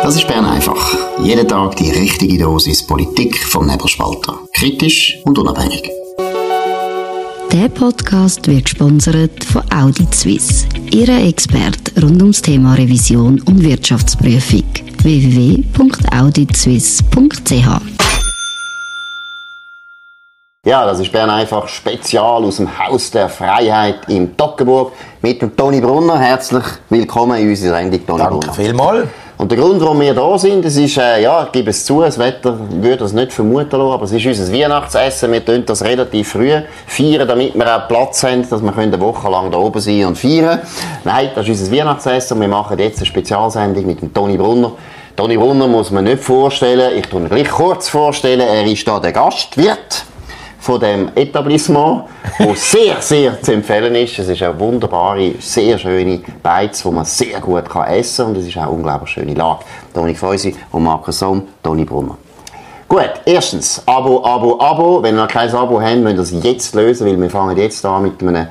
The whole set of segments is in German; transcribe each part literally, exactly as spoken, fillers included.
Das ist Bern einfach. Jeden Tag die richtige Dosis Politik vom Nebelspalter. Kritisch und unabhängig. Der Podcast wird gesponsert von Audit Suisse, Ihrer Experte rund ums Thema Revision und Wirtschaftsprüfung. w w w punkt audit suisse punkt c h Ja, das ist Bern einfach Spezial aus dem Haus der Freiheit in Toggenburg mit dem Toni Brunner. Herzlich willkommen in unserer Sendung, Toni Brunner. Danke vielmals. Und der Grund, warum wir da sind, das ist, äh, ja, ich gebe es zu, das Wetter würde das nicht vermuten lassen, aber es ist unser Weihnachtsessen. Wir tun das relativ früh feiern, damit wir auch Platz haben, dass wir eine Woche lang da oben sein und feiern. Nein, das ist unser Weihnachtsessen und wir machen jetzt eine Spezialsendung mit dem Toni Brunner. Toni Brunner muss man nicht vorstellen, ich tue ihn gleich kurz vorstellen, er ist da der Gastwirt von dem Etablissement, das sehr, sehr zu empfehlen ist. Es ist eine wunderbare, sehr schöne Beiz, die man sehr gut essen kann und es ist auch eine unglaublich schöne Lage. Dominik Feusi und Markus Somm, Toni Brunner. Gut, erstens, Abo, Abo, Abo. Wenn ihr noch kein Abo habt, müsst ihr das jetzt lösen, weil wir fangen jetzt an mit einem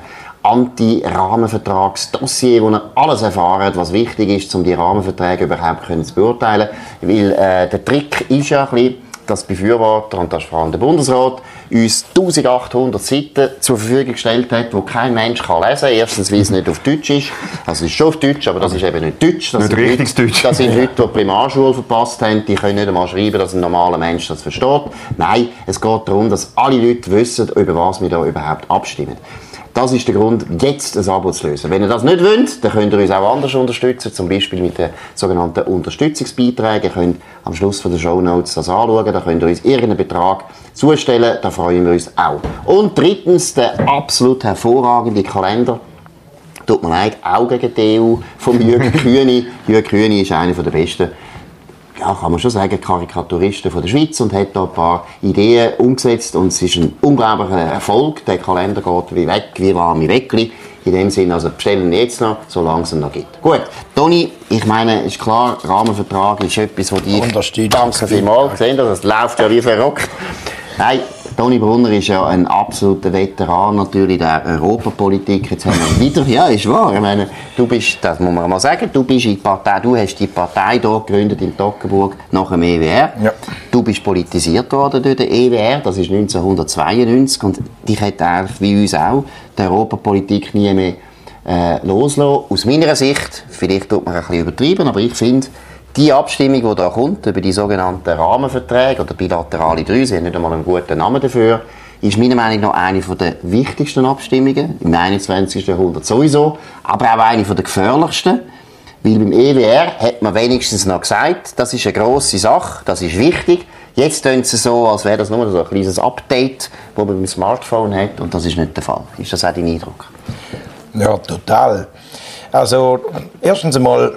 Anti-Rahmenvertragsdossier, wo ihr alles erfahrt, was wichtig ist, um die Rahmenverträge überhaupt zu beurteilen. Weil äh, der Trick ist ja ein bisschen, dass die Befürworter, und das ist vor allem der Bundesrat, uns eintausendachthundert Seiten zur Verfügung gestellt hat, die kein Mensch kann lesen kann. Erstens, weil es nicht auf Deutsch ist. Also es ist schon auf Deutsch, aber das ist eben nicht Deutsch. Das nicht richtig Deutsch. Das sind Leute, die die Primarschule verpasst haben, die können nicht einmal schreiben, dass ein normaler Mensch das versteht. Nein, es geht darum, dass alle Leute wissen, über was wir da überhaupt abstimmen. Das ist der Grund, jetzt ein Abo zu lösen. Wenn ihr das nicht wollt, dann könnt ihr uns auch anders unterstützen, zum Beispiel mit den sogenannten Unterstützungsbeiträgen. Ihr könnt am Schluss der Shownotes das anschauen, da könnt ihr uns irgendeinen Betrag zustellen, da freuen wir uns auch. Und drittens, der absolut hervorragende Kalender. Tut mir leid, auch gegen die E U von Jürgen Kühni. Jürgen Kühni ist einer der besten, ja, kann man schon sagen, Karikaturisten von der Schweiz und hat da ein paar Ideen umgesetzt und es ist ein unglaublicher Erfolg. Der Kalender geht wie weg, wie warme Weckli. In dem Sinne, also bestellen wir jetzt noch, solange es ihn noch gibt. Gut, Toni, ich meine, ist klar, Rahmenvertrag ist etwas, was dich danke vielmals gesehen hast, das läuft ja wie verrückt. Nein, Toni Brunner ist ja ein absoluter Veteran natürlich der Europapolitik. Jetzt haben wir wieder, ja, ist wahr. Ich meine, du bist, das muss man mal sagen, du bist in die Partei, du hast die Partei dort gegründet in Toggenburg nach dem E W R. Ja. Du bist politisiert worden durch den E W R, das ist neunzehnhundertzweiundneunzig und dich hat er, wie uns auch, die Europapolitik nie mehr äh, loslassen. Aus meiner Sicht, vielleicht tut man ein bisschen übertrieben, aber ich finde, die Abstimmung, die da kommt, über die sogenannten Rahmenverträge oder bilaterale drei, sie haben nicht einmal einen guten Namen dafür, ist meiner Meinung nach eine der wichtigsten Abstimmungen, im einundzwanzigsten Jahrhundert sowieso, aber auch eine der gefährlichsten, weil beim E W R hat man wenigstens noch gesagt, das ist eine grosse Sache, das ist wichtig. Jetzt tun sie so, als wäre das nur so ein kleines Update, das man beim Smartphone hat, und das ist nicht der Fall. Ist das auch dein Eindruck? Ja, total. Also, erstens einmal,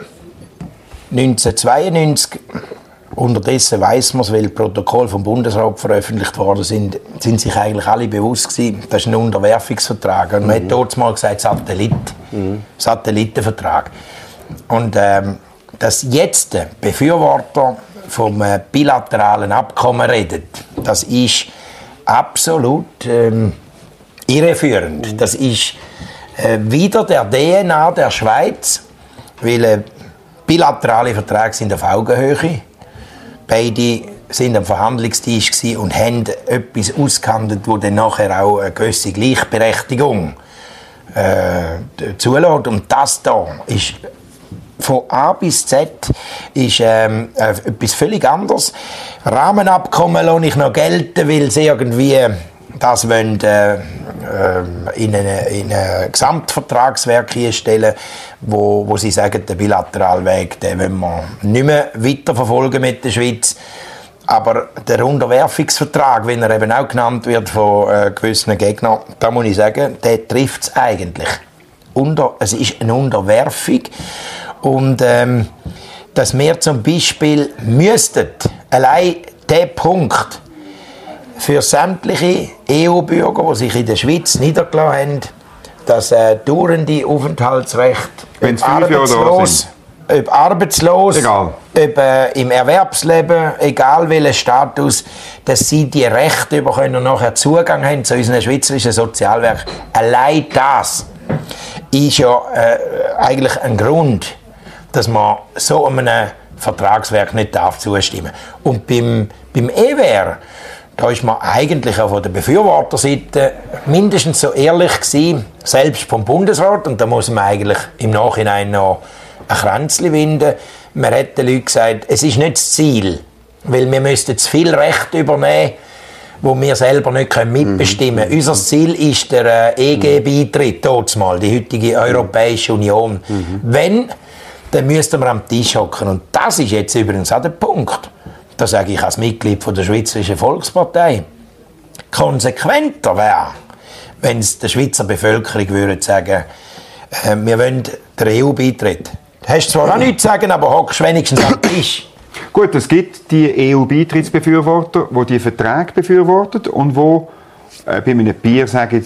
neunzehnhundertzweiundneunzig, unterdessen weiss man es, weil Protokolle vom Bundesrat veröffentlicht worden sind, sind sich eigentlich alle bewusst gewesen, das ist ein Unterwerfungsvertrag. Und man mhm. hat dort mal gesagt, Satellit, mhm. Satellitenvertrag. Und ähm, dass jetzt der Befürworter vom äh, bilateralen Abkommen redet, das ist absolut ähm, irreführend. Mhm. Das ist äh, wieder der D N A der Schweiz, weil äh, bilaterale Verträge sind auf Augenhöhe. Beide sind am Verhandlungstisch und haben etwas ausgehandelt, wo dann nachher auch eine gewisse Gleichberechtigung äh, zulässt. Und das da ist von A bis Z ist ähm, äh, etwas völlig anderes. Rahmenabkommen lasse ich noch gelten, weil sie irgendwie das wollen, äh, äh, in ein Gesamtvertragswerk hinstellen, wo, wo sie sagen, der Bilateralweg, den wollen wir nicht mehr weiterverfolgen mit der Schweiz. Aber der Unterwerfungsvertrag, wie er eben auch genannt wird von äh, gewissen Gegnern, da muss ich sagen, der trifft es eigentlich. Unter, es ist eine Unterwerfung. Und ähm, dass wir zum Beispiel müssten, allein der Punkt, für sämtliche E U-Bürger, die sich in der Schweiz niedergelassen haben, das äh, dauernde Aufenthaltsrecht, ob arbeitslos, ob arbeitslos, egal. ob äh, im Erwerbsleben, egal welchen Status, dass sie die Rechte bekommen, nachher Zugang haben zu unserem schweizerischen Sozialwerk. Allein das ist ja äh, eigentlich ein Grund, dass man so einem Vertragswerk nicht darf zustimmen. Und beim, beim E W R, da ist man eigentlich auch von der Befürworterseite mindestens so ehrlich gewesen, selbst vom Bundesrat, und da muss man eigentlich im Nachhinein noch ein Kränzchen winden. Man hat den Leuten gesagt, es ist nicht das Ziel, weil wir müssten zu viel Recht übernehmen, wo wir selber nicht mitbestimmen können. Mhm. Unser Ziel ist der äh, E G-Beitritt, dort mal, die heutige Europäische Union. Mhm. Wenn, dann müssten wir am Tisch hocken. Und das ist jetzt übrigens auch der Punkt. Das sage ich als Mitglied von der Schweizerischen Volkspartei. Konsequenter wäre, wenn es der Schweizer Bevölkerung würde sagen, äh, wir wollen den E U-Beitritt. Du hast zwar auch nichts zu sagen, aber hockst wenigstens am Tisch. Gut, es gibt die E U-Beitrittsbefürworter, die die Verträge befürworten und die äh, bei einem Bier sagen,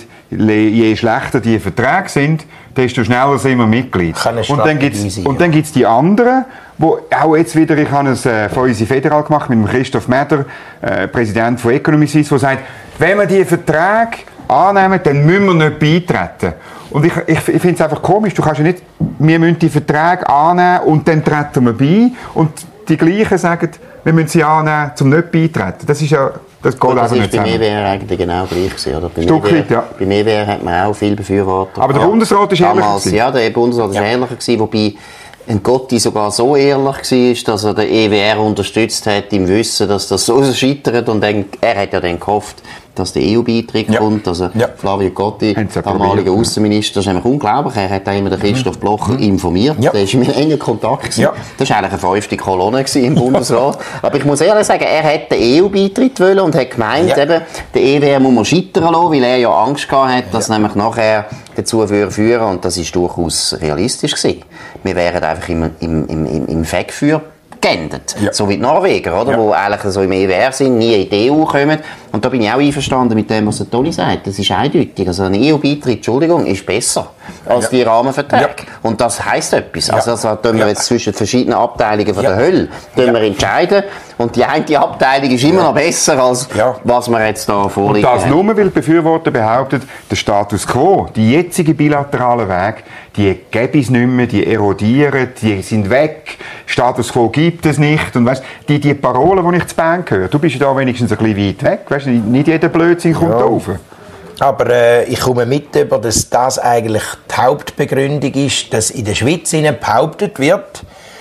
je schlechter die Verträge sind, desto schneller sind wir Mitglied. Und dann gibt es und dann gibt's die anderen, wo auch jetzt wieder, ich habe es äh, von uns federal gemacht mit dem Christoph Meder, äh, Präsident von Economy Suisse, der sagt, wenn wir die Verträge annehmen, dann müssen wir nicht beitreten. Und ich, ich, ich finde es einfach komisch, du kannst ja nicht, wir müssen die Verträge annehmen und dann treten wir bei und die Gleichen sagen, wir müssen sie annehmen, um nicht beitreten. Das ist ja, das geht Gut, das einfach ist nicht beim zusammen. E W R eigentlich genau gleich gewesen, oder? Beim Stück E W R, weit, ja. Beim E W R hat man auch viele Befürworter. Aber der ja. Bundesrat ist ehrlicher Damals, gewesen. ja, der Bundesrat ist Ja. ehrlicher gewesen, wobei ein Gotti sogar so ehrlich war, dass er den E W R unterstützt hat, im Wissen, dass das so scheitert. Und dann, er hat ja dann gehofft, dass der E U-Beitritt Ja. kommt. Also Ja. Flavio Gotti, Haben sie ja damaliger probiert, Außenminister, das ist nämlich unglaublich. Er hat auch immer den Christoph Blocher mhm. informiert. Ja. Der war in engen Kontakt gewesen. Ja. Das war eigentlich eine fünfte Kolonne im Bundesrat. Aber ich muss ehrlich sagen, er hat den E U-Beitritt wollen und hat gemeint, Ja. eben, der E W R muss man scheitern lassen, weil er ja Angst gehabt hat, dass ja. nämlich nachher dazu führen, und das ist durchaus realistisch gewesen. Wir wären einfach im, im, im, im Fegfeuer geendet. Ja. So wie die Norweger, oder? Ja. Wo eigentlich so im E W R sind, nie in die E U kommen. Und da bin ich auch einverstanden mit dem, was der Toni sagt. Das ist eindeutig. Also ein E U-Beitritt, Entschuldigung, ist besser als Ja. die Rahmenverträge. Ja. Und das heisst etwas. Ja. Also, also tun wir Ja. jetzt zwischen verschiedenen Abteilungen von Ja. der Hölle tun Ja. wir entscheiden. Und die eine Abteilung ist immer noch besser, als Ja. was wir jetzt da Und vorliegen das haben. nur, weil die Befürworter behaupten, der Status quo, die jetzigen bilateralen Wege, die gäbe es nicht mehr, die erodieren, die sind weg, Status quo gibt es nicht. Und weißt, die, die Parolen, die ich zu Bern höre, du bist ja da wenigstens ein bisschen weit weg, weißt, nicht jeder Blödsinn kommt Ja. da rauf. Aber äh, ich komme mit über, dass das eigentlich die Hauptbegründung ist, dass in der Schweiz behauptet wird,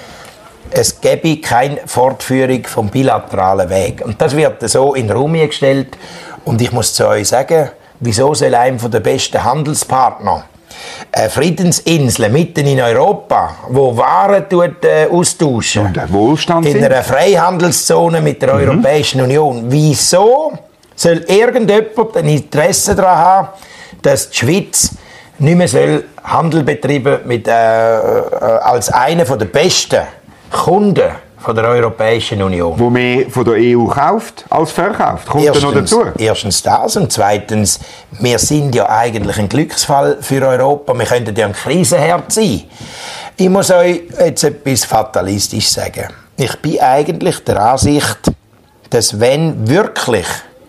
es gäbe keine Fortführung vom bilateralen Weg. Und das wird so in den Raum gestellt. Und ich muss zu euch sagen, wieso soll einem von den besten Handelspartnern eine Friedensinsel mitten in Europa, wo Waren tut, äh, austauschen, Und der Wohlstand in sind. einer Freihandelszone mit der Europäischen Union, wieso soll irgendjemand ein Interesse daran haben, dass die Schweiz nicht mehr soll Handel betreiben mit, äh, äh, als einer der besten Kunden von der Europäischen Union? Wo mehr von der E U kauft als verkauft. Kommt da noch dazu? erstens das und zweitens, wir sind ja eigentlich ein Glücksfall für Europa. Wir könnten ja ein Krisenherd sein. Ich muss euch jetzt etwas fatalistisch sagen. Ich bin eigentlich der Ansicht, dass wenn wirklich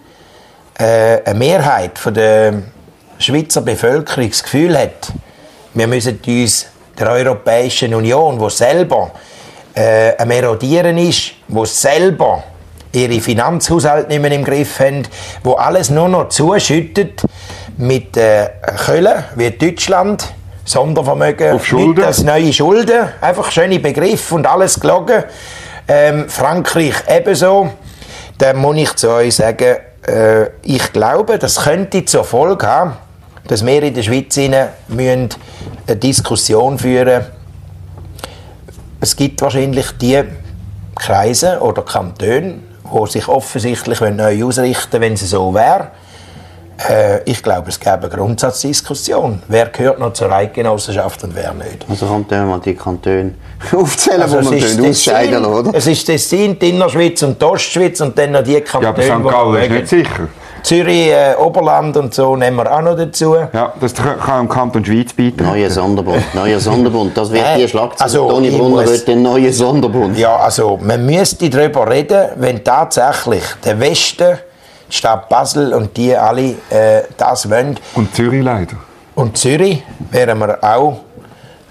äh, eine Mehrheit von der Schweizer Bevölkerung das Gefühl hat, wir müssen uns der Europäischen Union, die selber äh, am Erodieren ist, die selber ihre Finanzhaushalte nicht mehr im Griff haben, wo alles nur noch zuschüttet mit äh, Köln, wie Deutschland, Sondervermögen, auf Schulden, nicht als neue Schulden, einfach schöne Begriffe und alles gelogen. Ähm, Frankreich ebenso. Dann muss ich zu euch sagen, äh, ich glaube, das könnte zur Folge haben, dass wir in der Schweiz eine Diskussion führen müssen. Es gibt wahrscheinlich die Kreise oder Kantone, die sich offensichtlich neu ausrichten wollen, wenn es so wäre. Äh, ich glaube, es gäbe eine Grundsatzdiskussion. Wer gehört noch zur Eidgenossenschaft und wer nicht? Also kommt dann mal die Kantone aufzählen, Also wo man ausscheiden lassen, oder? Es ist Tessin, die Innerschweiz und die Ostschweiz und dann noch die Kantone, ja, aber Sankt Gallen ist nicht sicher. Zürich, äh, Oberland und so nehmen wir auch noch dazu. Ja, das kann im Kanton Schweiz beitragen. Neuer Sonderbund, neuer Sonderbund. Das wird Äh, die Schlagzeile. also, Toni ich Brunner muss- wird den neuen Sonderbund. Ja, also man müsste darüber reden, wenn tatsächlich der Westen, die Stadt Basel und die alle äh, das wollen. Und Zürich leider. Und Zürich wären wir auch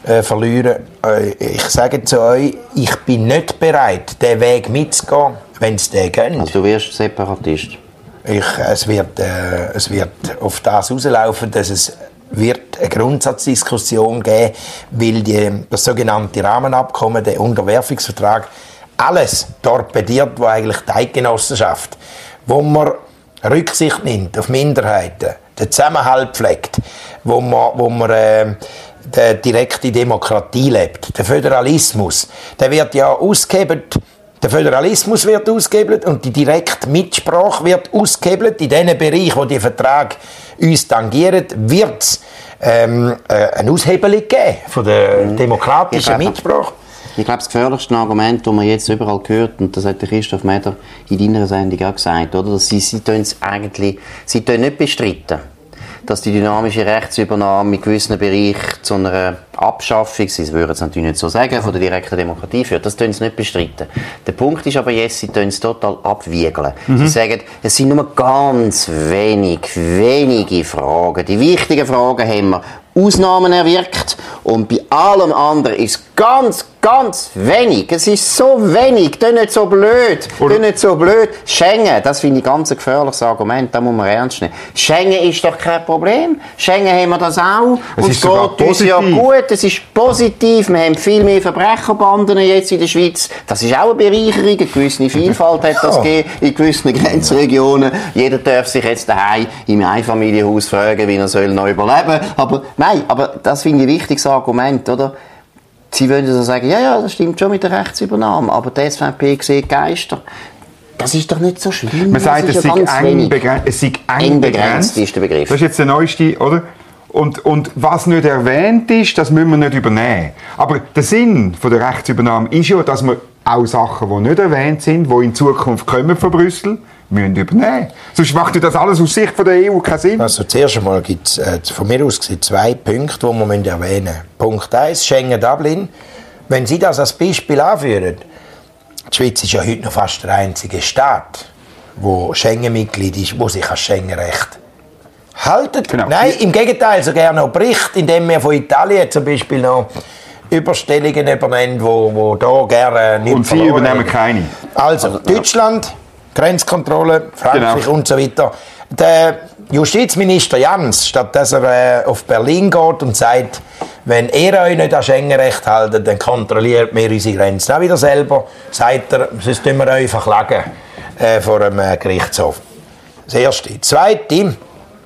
äh, verlieren. Äh, ich sage zu euch, ich bin nicht bereit, den Weg mitzugehen, wenn es den geht. Also du wirst Separatist? Ich, es, wird, äh, es wird auf das rauslaufen, dass es wird eine Grundsatzdiskussion geben, weil die, das sogenannte Rahmenabkommen, der Unterwerfungsvertrag, alles torpediert, wo eigentlich die Eidgenossenschaft, wo man Rücksicht nimmt auf Minderheiten, den Zusammenhalt pflegt, wo man, wo man äh, die direkte Demokratie lebt, der Föderalismus, der wird ja ausgehebelt. Der Föderalismus wird ausgehebelt und die direkte Mitsprache wird ausgehebelt. In den Bereichen, wo die Verträge uns tangieren, wird es ähm, äh, eine Aushebelung geben von der demokratischen Mitsprache. Ich glaube, das gefährlichste Argument, das man jetzt überall hört, und das hat der Christoph Meder in deiner Sendung auch gesagt, oder? Dass sie, sie es eigentlich, sie nicht bestreiten, dass die dynamische Rechtsübernahme in gewissen Bereichen zu einer Abschaffung, sie würden es natürlich nicht so sagen, von der direkten Demokratie führt. Das tun sie nicht bestreiten. Der Punkt ist aber jetzt, sie tun es total abwiegeln. Mhm. Sie sagen, es sind nur ganz wenig, wenige Fragen. Die wichtigen Fragen haben wir Ausnahmen erwirkt und bei allem anderen ist es ganz, ganz wenig. Es ist so wenig, das ist nicht so blöd. Das ist nicht so blöd. Schengen, das finde ich ganz ein gefährliches Argument, das muss man ernst nehmen. Schengen ist doch kein Problem. Schengen haben wir das auch. Es und es geht uns ja gut, es ist positiv. Wir haben viel mehr Verbrecherbanden jetzt in der Schweiz. Das ist auch eine Bereicherung. Eine gewisse Vielfalt hat das gegeben in gewissen Grenzregionen. Jeder darf sich jetzt daheim im Einfamilienhaus fragen, wie er soll noch überleben soll. Aber nein, aber das finde ich ein wichtiges Argument, oder? Sie wollen so sagen, ja, ja, das stimmt schon mit der Rechtsübernahme, aber die S V P sieht Geister. Das ist doch nicht so schlimm. Man sagt, es sei eng, begren- es sei eng, eng begrenzt, ist der Begriff. Das ist jetzt der neueste, oder? Und, und was nicht erwähnt ist, das müssen wir nicht übernehmen. Aber der Sinn von der Rechtsübernahme ist ja, dass wir auch Sachen, die nicht erwähnt sind, die in Zukunft kommen von Brüssel, müssen übernehmen. Sonst macht ja das alles aus Sicht von der E U keinen Sinn. Also zuerst einmal gibt es äh, von mir aus gesehen zwei Punkte, die man erwähnen müssen. Punkt eins, Schengen-Dublin. Wenn Sie das als Beispiel anführen, die Schweiz ist ja heute noch fast der einzige Staat, wo Schengen-Mitglied ist, wo sich an Schengen-Recht haltet. Genau. Nein, im Gegenteil, sogar noch bricht, indem wir von Italien zum Beispiel noch Überstellungen übernehmen, wo, wo da gerne nicht Und Sie übernehmen keine. Also, Deutschland, Grenzkontrolle, Frankreich Genau. und so weiter. Der Justizminister Jans, statt dass er äh, auf Berlin geht und sagt, wenn ihr euch nicht an Schengenrecht haltet, dann kontrolliert wir unsere Grenzen auch wieder selber, sagt er, sonst tun wir euch verklagen äh, vor einem äh, Gerichtshof. Das Erste. Das Zweite,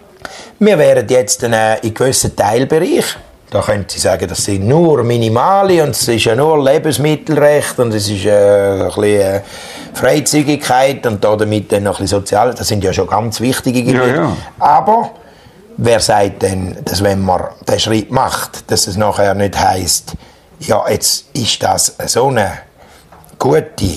wir wären jetzt äh, in gewissen Teilbereichen, da können Sie sagen, das sind nur Minimale und es ist ja nur Lebensmittelrecht und es ist äh, ein bisschen äh, Freizügigkeit und damit dann noch ein bisschen Sozial. Das sind ja schon ganz wichtige Gebiete. Ja, ja. Aber wer sagt denn, dass wenn man den Schritt macht, dass es nachher nicht heisst, ja, jetzt ist das so eine gute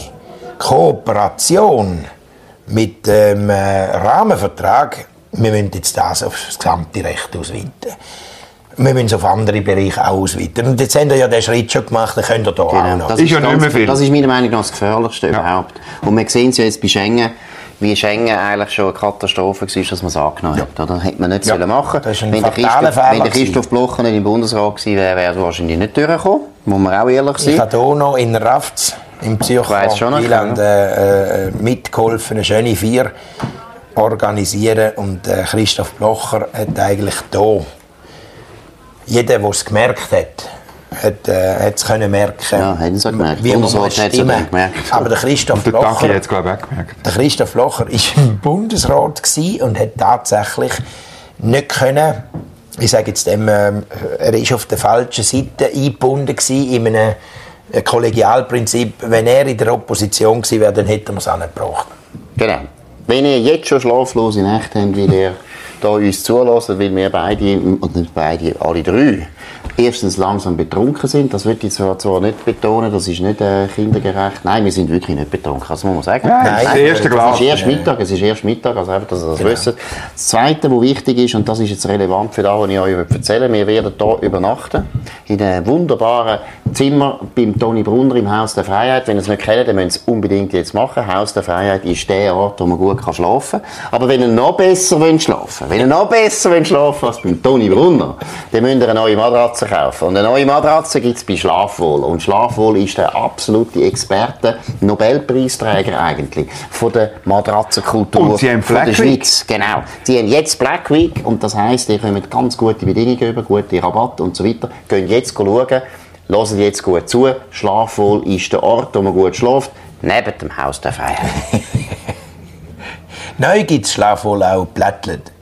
Kooperation mit dem äh, Rahmenvertrag, wir müssen jetzt das auf das gesamte Recht ausweiten. Wir müssen es auf andere Bereiche auch ausweiten. Und jetzt haben wir ja den Schritt schon gemacht, dann könnt ihr da Genau. auch noch. Das Ist ja nicht mehr viel. Das ist meiner Meinung nach das Gefährlichste Ja. überhaupt. Und wir sehen es ja jetzt bei Schengen, wie Schengen eigentlich schon eine Katastrophe war, dass man es angenommen hat. Oder? Das hätte man nicht Ja. sollen machen. Das ist ein wenn, der fataler Christoph, Fehler wenn der gewesen. Christoph Blocher nicht im Bundesrat gewesen wäre, wäre er wahrscheinlich nicht durchgekommen. Muss man auch ehrlich Ich sein. habe hier noch in Rafts, im Zürcher weiss schon noch, Wieland, äh, äh, mitgeholfen, eine schöne Vier organisieren. Und äh, Christoph Blocher hat eigentlich hier, jeder, der es gemerkt hat, hat äh, es können merken, Ja, haben sie auch gemerkt. wie man Bundesrat muss hat es stimmen. auch gemerkt. Aber der Christoph Der Taki hat Blocher, es, glaube ich, auch gemerkt. der Christoph Blocher war im Bundesrat gewesen und hat tatsächlich nicht können, ich sage jetzt dem, äh, er ist auf der falschen Seite eingebunden gewesen, in einem äh, Kollegialprinzip. Wenn er in der Opposition gewesen wäre, dann hätten wir es auch nicht gebraucht. Genau. Wenn ihr jetzt schon schlaflose Nächte habt, weil ihr da uns zulässt, weil wir beide, und nicht beide, alle drei, erstens langsam betrunken sind, das würde ich zwar, zwar nicht betonen, das ist nicht äh, kindergerecht. Nein, wir sind wirklich nicht betrunken, das muss man sagen. Nein, Nein, das erste Es Glas. ist erst Mittag, es ist erst Mittag, also einfach, dass ihr das Genau. wisst. Das Zweite, was wichtig ist, und das ist jetzt relevant für das, was ich euch erzählen will, wir werden hier übernachten, in einem wunderbaren Zimmer beim Toni Brunner im Haus der Freiheit. Wenn ihr es nicht kennt, dann müsst ihr es unbedingt jetzt machen. Haus der Freiheit ist der Ort, wo man gut schlafen kann. Aber wenn ihr noch besser wollt schlafen, wenn ihr noch besser wollt schlafen als beim Toni Brunner, dann müsst ihr eine neue Matratze Matratze kaufen. Und eine neue Matratze gibt es bei Schlafwohl. Und Schlafwohl ist der absolute Experte, Nobelpreisträger eigentlich, von der Matratzenkultur und sie haben von Black der Schweiz. Genau. Sie haben jetzt Black Week und das heisst, ihr kommt ganz gute Bedingungen über, gute Rabatte und so weiter. Gehen jetzt schauen, hören jetzt gut zu. Schlafwohl ist der Ort, wo man gut schläft, neben dem Haus der Freiheit. Neu gibt es Schlafwohl auch Blättlet.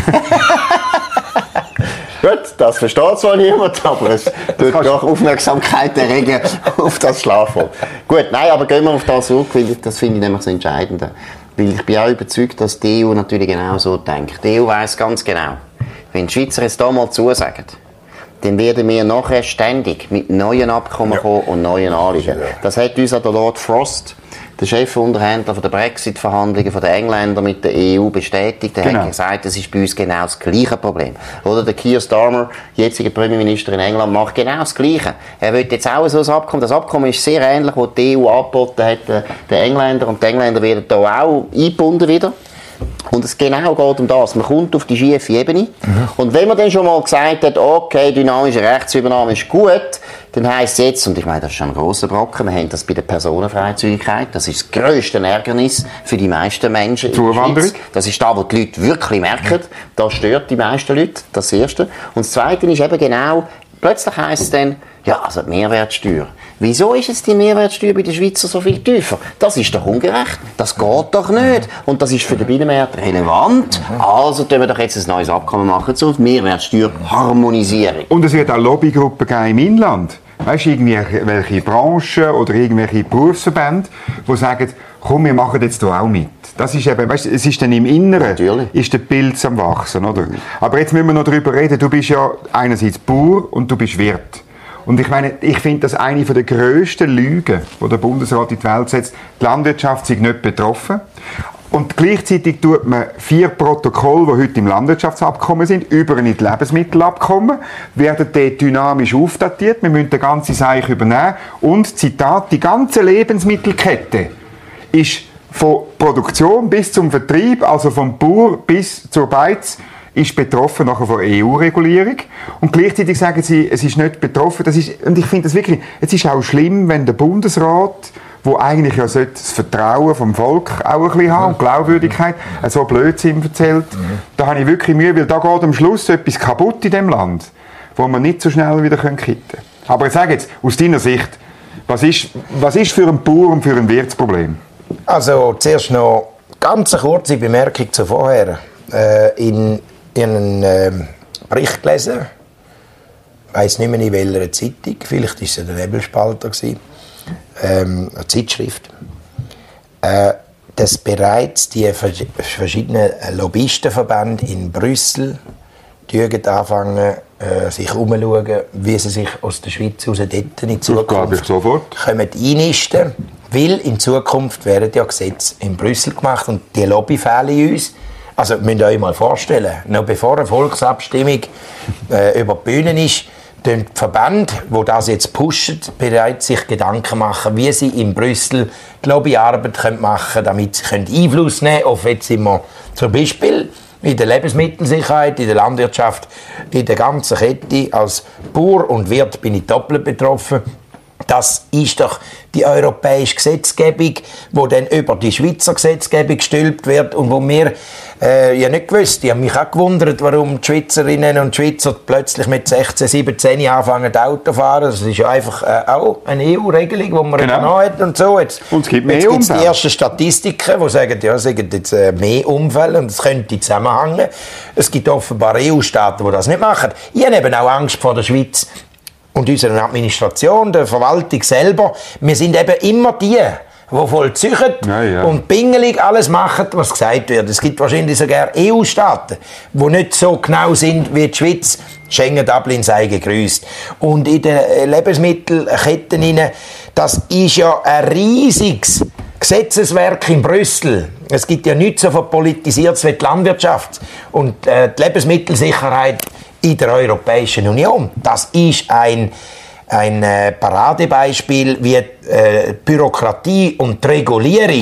Gut, das versteht zwar niemand, aber es tut doch Aufmerksamkeit erregen auf das Schlafwohl. Gut, nein, aber gehen wir auf das zurück, weil das finde ich nämlich das Entscheidende. Weil ich bin auch überzeugt, dass die E U natürlich genau so denkt. Die E U weiss ganz genau, wenn die Schweizer es da mal zusagen, dann werden wir nachher ständig mit neuen Abkommen ja. kommen und neuen Anliegen. Das hat uns auch der Lord Frost, der Chefunterhändler der Brexit-Verhandlungen der Engländer mit der E U, bestätigt. Er genau. hat gesagt, das ist bei uns genau das gleiche Problem. Oder der Keir Starmer, jetziger Premierminister in England, macht genau das Gleiche. Er will jetzt auch so ein Abkommen. Das Abkommen ist sehr ähnlich, das die E U angeboten hat, den Engländer. Und die Engländer werden da auch eingebunden wieder. Und es genau geht um das. Man kommt auf die schiefe Ebene. Mhm. Und wenn man dann schon mal gesagt hat, okay, dynamische Rechtsübernahme ist gut, dann heisst es jetzt, und ich meine, das ist schon ein grosser Brocken, wir haben das bei der Personenfreizügigkeit, das ist das grösste Ärgernis für die meisten Menschen in der Schweiz. Das ist da, wo die Leute wirklich merken, das stört die meisten Leute, das Erste. Und das Zweite ist eben genau, plötzlich heisst es dann, ja, also die Mehrwertsteuer. Wieso ist jetzt die Mehrwertsteuer bei den Schweizern so viel tiefer? Das ist doch ungerecht. Das geht doch nicht. Und das ist für den Binnenmarkt relevant. Also tun wir doch jetzt ein neues Abkommen machen zur Mehrwertsteuerharmonisierung. Und es wird auch Lobbygruppen geben im Inland. Weißt du, irgendwelche Branchen oder irgendwelche Berufsverbände, die sagen, komm, wir machen jetzt hier auch mit. Das ist eben, weißt, es ist dann im Inneren, Natürlich. ist der Pilz am Wachsen, oder? Mhm. Aber jetzt müssen wir noch darüber reden, du bist ja einerseits Bauer und du bist Wirt. Und ich meine, ich finde das eine der grössten Lügen, die der Bundesrat in die Welt setzt. Die Landwirtschaft sei nicht betroffen. Und gleichzeitig tut man vier Protokolle, die heute im Landwirtschaftsabkommen sind, über ein Lebensmittelabkommen, werden dort dynamisch aufdatiert. Wir müssen die ganze Sache übernehmen. Und, Zitat, die ganze Lebensmittelkette ist von Produktion bis zum Vertrieb, also vom Bauer bis zur Beiz, ist betroffen nachher von E U-Regulierung. Und gleichzeitig sagen sie, es ist nicht betroffen. Das ist, und ich finde das wirklich, es ist auch schlimm, wenn der Bundesrat, wo eigentlich ja das Vertrauen vom Volk auch ein bisschen haben und Glaubwürdigkeit, so Blödsinn erzählt. Mhm. Da habe ich wirklich Mühe, weil da geht am Schluss etwas kaputt in dem Land, wo man nicht so schnell wieder kitten können. Aber ich sage jetzt, aus deiner Sicht, was ist, was ist für einen Bauer und für einen Wirt das Problem? Also zuerst noch ganz eine kurze Bemerkung zu vorher. Äh, in einen äh, Bericht gelesen, ich weiss nicht mehr in welcher Zeitung, vielleicht war es der Nebelspalter, ähm, eine Zeitschrift, äh, dass bereits die verschiedenen Lobbyistenverbände in Brüssel anfangen, äh, sich umschauen, wie sie sich aus der Schweiz heraus dort in Zukunft kommen einnisten, weil in Zukunft werden ja Gesetze in Brüssel gemacht und die Lobby fehlen uns. Also, müsst ihr euch mal vorstellen, noch bevor eine Volksabstimmung äh, über die Bühne ist, die Verbände, die das jetzt pushen, bereits sich Gedanken machen, wie sie in Brüssel die Lobbyarbeit machen können, damit sie Einfluss nehmen können auf jetzt immer zum Beispiel in der Lebensmittelsicherheit, in der Landwirtschaft, in der ganzen Kette. Als Bauer und Wirt bin ich doppelt betroffen. Das ist doch die europäische Gesetzgebung, die dann über die Schweizer Gesetzgebung gestülpt wird und wo wir äh, ja nicht gewusst. Ich habe mich auch gewundert, warum die Schweizerinnen und Schweizer plötzlich mit sechzehn, siebzehn anfangen Auto zu fahren. Das ist ja einfach äh, auch eine E U-Regelung, die man genau übernommen hat und so. Jetzt, und es gibt mehr Unfälle. Jetzt gibt es die ersten Statistiken, die sagen, ja, es gibt jetzt äh, mehr Unfälle und es könnte zusammenhängen. Es gibt offenbar E U-Staaten, die das nicht machen. Ich habe eben auch Angst vor der Schweiz und unserer Administration, der Verwaltung selber. Wir sind eben immer die, die vollziehen ja, ja. und pingelig alles machen, was gesagt wird. Es gibt wahrscheinlich sogar E U-Staaten, die nicht so genau sind wie die Schweiz. Schengen, Dublin sei gegrüßt. Und in den Lebensmittelketten, das ist ja ein riesiges Gesetzeswerk in Brüssel. Es gibt ja nichts so verpolitisiert wie die Landwirtschaft und äh, die Lebensmittelsicherheit in der Europäischen Union. Das ist ein, ein äh, Paradebeispiel, wie äh, Bürokratie und Regulierung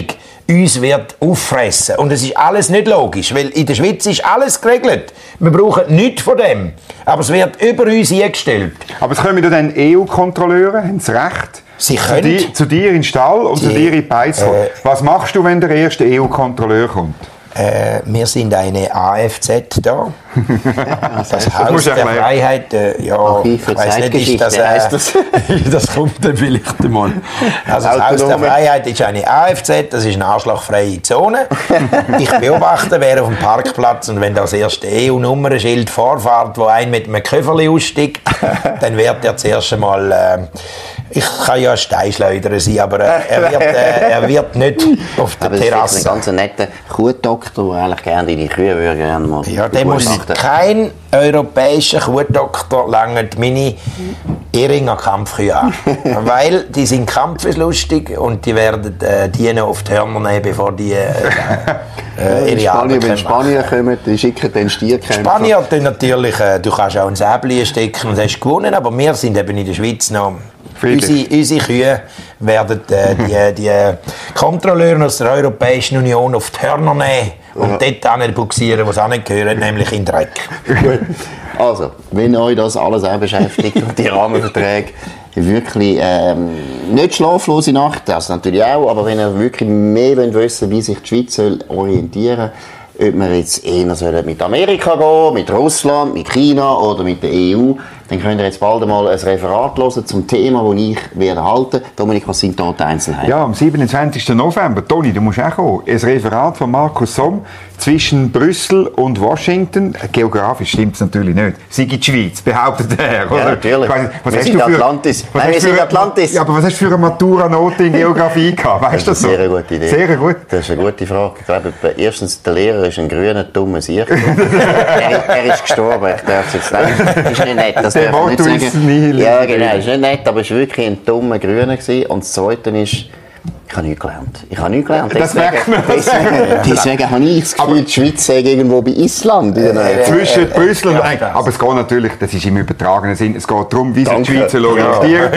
uns wird auffressen. Und es ist alles nicht logisch, weil in der Schweiz ist alles geregelt. Wir brauchen nichts von dem. Aber es wird über uns eingestellt. Aber es kommen ja dann E U-Kontrolleure, haben das Recht, Sie zu, können... dir, zu dir in den Stall und Die, zu dir in die Beiz kommen. äh, Was machst du, wenn der erste E U-Kontrolleur kommt? Äh, wir sind eine A F Z da. Das musst Haus du der erklären. Freiheit. Äh, ja, Archiv für ich weiss nicht, ist das, Zeitgeschichte heisst das. das kommt dann vielleicht einmal. Also das Haus der Autonome. Freiheit ist eine A F Z, das ist eine anschlagfreie Zone. Ich beobachte, wer auf dem Parkplatz und wenn das erste E U-Nummernschild vorfährt, wo ein mit einem Köfferli aussteigt, dann wird er zuerst einmal... Äh, ich kann ja ein Steinschleuder sein, aber äh, er, wird, äh, er wird nicht auf der Aber das ist Terrasse. ein ganz netter Kuhdoktor, der eigentlich gerne deine Kühe würde gerne mal Ja, der muss begutachten. kein europäischer Kuhdoktor langt meine Ehringer Kampfkühe an. Weil die sind kampfeslustig und die werden äh, die noch auf die Hörner nehmen, bevor die äh, äh, In ihre Spanien, wenn Arbeit Spanier kommen, die schicken den Stierkämpfer. Spanier tun natürlich, äh, du kannst auch ein Säbel stecken und hast gewonnen, aber wir sind eben in der Schweiz noch... Unsere, unsere Kühe werden äh, die, die Kontrolleure aus der Europäischen Union auf die Hörner nehmen und ja. dort hinbuxieren, wo sie hingehören, nämlich in den Dreck. Gut. Also, wenn euch das alles auch beschäftigt und die Rahmenverträge wirklich ähm, nicht schlaflose Nacht, das natürlich auch, aber wenn ihr wirklich mehr wollt wissen, wie sich die Schweiz soll orientieren soll, ob wir jetzt eher mit Amerika gehen, mit Russland, mit China oder mit der E U, dann könnt ihr jetzt bald einmal ein Referat hören zum Thema, das ich werde halten. Dominik, was sind da die Einzelheiten? Ja, am siebenundzwanzigsten November, Toni, du musst auch kommen, ein Referat von Markus Somm zwischen Brüssel und Washington. Geografisch stimmt es natürlich nicht. Sei die Schweiz, behauptet er. Oder? Ja, natürlich. Weiss, was Wir hast sind du für, Atlantis. Was Nein, wir hast sind für, Atlantis. Ja, aber was hast du für eine Matura-Note in Geografie gehabt? Weißt du das so? Sehr gute Idee. Sehr gut. Das ist eine gute Frage. Ich glaube, erstens, der Lehrer ist ein grüner, dummer Sieg. er, er ist gestorben, ich darf es jetzt nicht. Das ist nicht nett, das Der darf ich nicht Motto sagen. ist nihil. Ja, genau, das ist nicht nett, aber es war wirklich ein dummer Grüner gewesen. Und das Zweite ist, ich habe nichts gelernt. Ich habe nichts gelernt. Das merkt man. Deswegen, deswegen habe ich das Gefühl, die Schweiz sei irgendwo bei Island. Äh, Zwischen Brüssel und... ja, Nein, das. aber es geht natürlich, das ist im übertragenen Sinn, es geht darum, wie sich die Danke. Schweiz soll organisieren.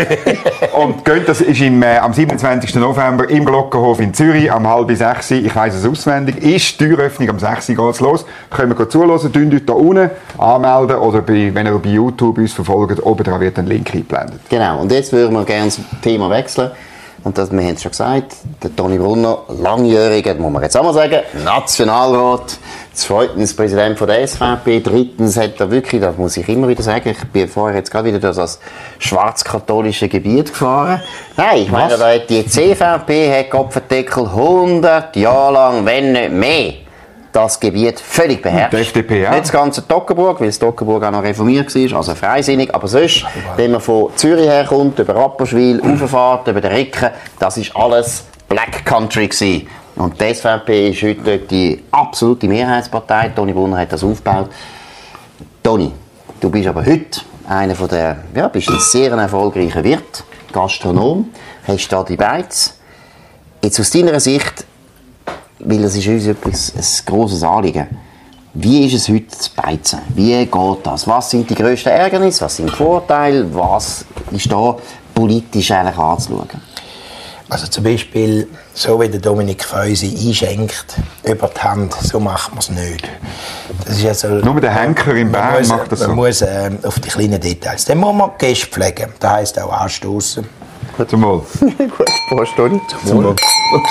Und geht, das ist im, äh, am siebenundzwanzigsten November im Glockenhof in Zürich, am halb sechs, ich weiss es auswendig, ist die Türöffnung, am sechs geht es los. Können wir zuhören, tun euch da unten anmelden oder bei, wenn ihr bei YouTube uns verfolgt, oben dran wird ein Link eingeblendet. Genau, und jetzt würden wir gerne das Thema wechseln. Und das, wir haben es schon gesagt, der Toni Brunner, langjähriger, muss man jetzt auch mal sagen, Nationalrat, zweitens Präsident von der S V P, drittens hat er wirklich, das muss ich immer wieder sagen, ich bin vorher jetzt gerade wieder durch das schwarzkatholische Gebiet gefahren. Nein, ich meine, da hat die C V P hat Kopfendeckel hundert Jahre lang, wenn nicht mehr, das Gebiet völlig beherrscht. Die F D P auch. Nicht das ganze Toggenburg, weil das Toggenburg auch noch reformiert war, also freisinnig. Aber sonst, wenn man von Zürich herkommt, über Rapperswil, rauffahrt, über den Recken, das war alles Black Country gewesen. Und die S V P ist heute die absolute Mehrheitspartei. Toni Brunner hat das aufgebaut. Toni, du bist aber heute einer von der, ja, bist ein sehr erfolgreicher Wirt, Gastronom, hast da die Beiz. Jetzt aus deiner Sicht, weil das ist uns etwas, ein grosses Anliegen. Wie ist es heute zu beizen? Wie geht das? Was sind die grössten Ärgernisse? Was sind die Vorteile? Was ist da politisch eigentlich anzuschauen? Also zum Beispiel, so wie der Dominik Feusi einschenkt, über die Hand, so macht man es nicht. Das ist also, Nur der Henker in man Bern muss, macht das man so. muss äh, auf die kleinen Details. Dann muss man Gäste pflegen, das heisst auch anstoßen. Zum Wohl. Gut, Prost, Toni. Zum Wohl.